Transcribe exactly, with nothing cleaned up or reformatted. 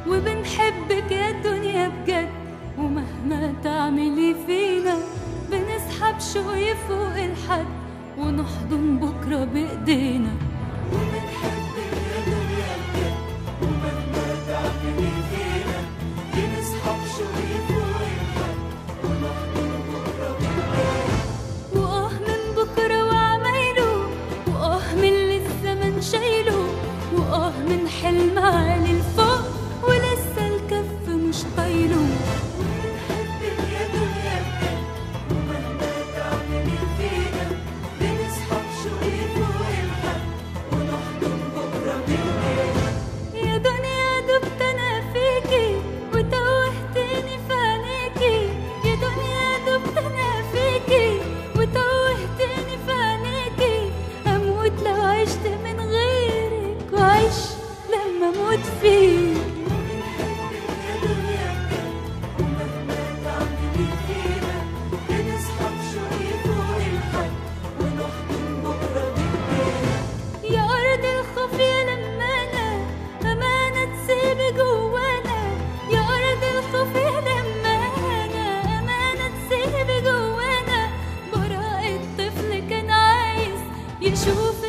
وبنحبك يا دنيا بجد، ومهما تعملي فينا بنسحب شوي فوق الحد ونحضن بكرة بإيدينا. وبنحبك يا دنيا بجد، ومهما تعملي فينا بنسحب شوي فوق الحد ونحضن بكرة بإيدينا. وآه من بكرة وعمايله، وآه من اللي الزمن شايله، وآه من حلم عالي لفوق ولسه الكف مش طايله. وبنحبك يا دنيا بجد، ومهما تعملي فينا بنسحب شوي فوق الحد ونحضن بكرة بإيدينا. يا دنيا دبت أنا فيكي وتوهتني في عينيكي، يا دنيا دبت أنا فيكي وتوهتني في عينيكي. أموت لو عشت من غيرك وعيش لما أموت فيك. وبنحبك يا دنيا بجد، ومهما تعملي فينا بنسحب شوي فوق الحد ونحضن بكرة بإيدينا. يا أرض الخوف يا لمانة، أمانة تسيبي جوانا. يا أرض الخوف يا لمانة، أمانة تسيبي جوانا. براء الطفل كان عايز يشوف